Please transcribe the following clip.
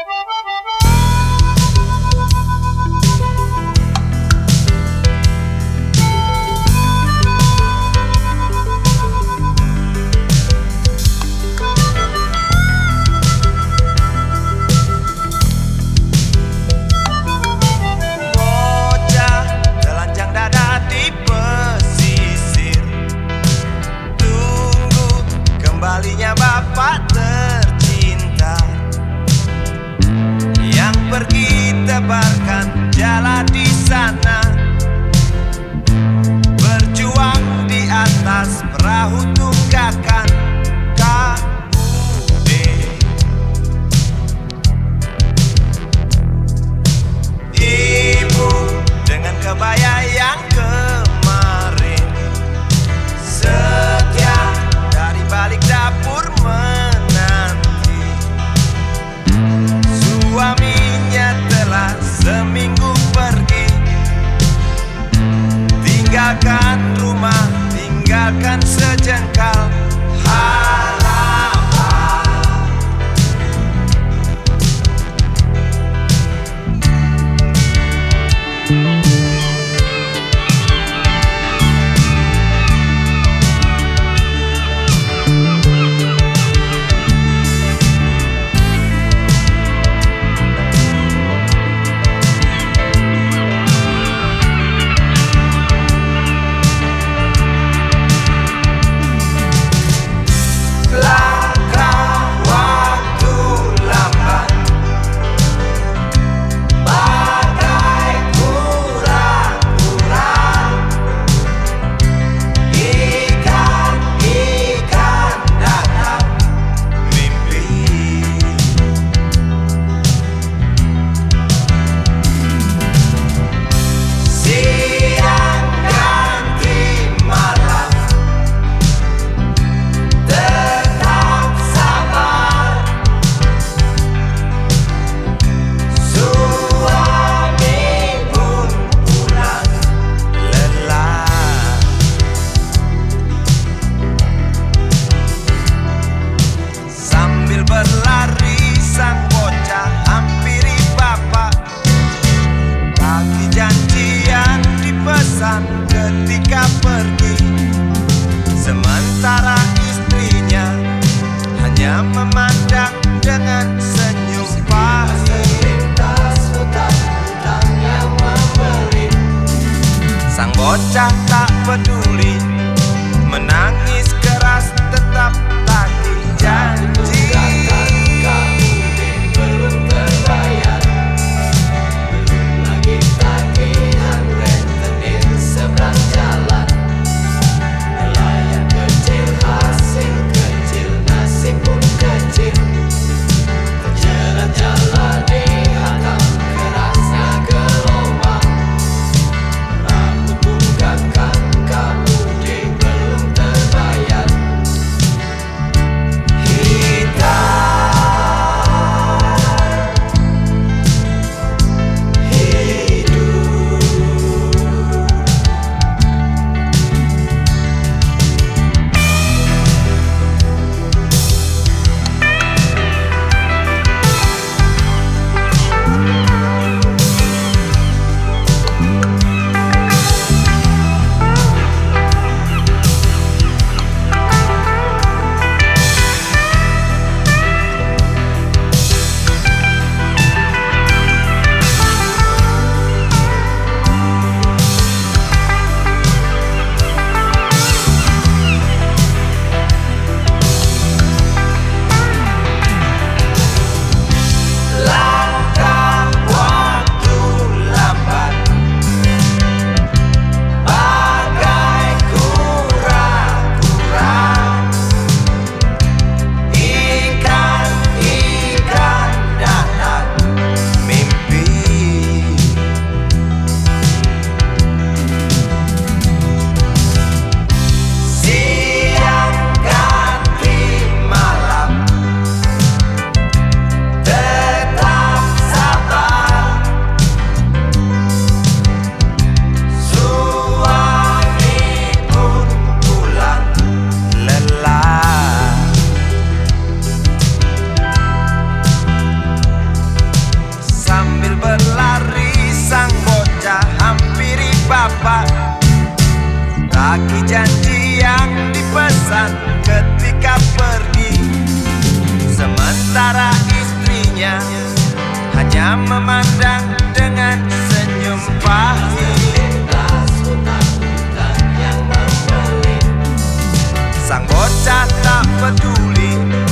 Kembalinya bapak tercinta yang pergi tebarkan jala di sana, berjuang di atas perahu tunggakan KUD. Ibu dengan kebaya yang kemarin setia dari balik dapur menanti. Suaminya telah seminggu pergi, tinggalkan rumah, tinggalkan sejengkal harapan. Berlari sang bocah hampiri bapak, tagih janji yang dipesan ketika pergi. Sementara istrinya hanya memandang dengan senyum pahit. Sang bocah tak peduli, menangis keras tetap tagih janji. Kerasnya gelombang, rambut bungakan Bagi janji yang dipesan ketika pergi, sementara istrinya hanya memandang dengan senyum pahit. Sang bocah tak peduli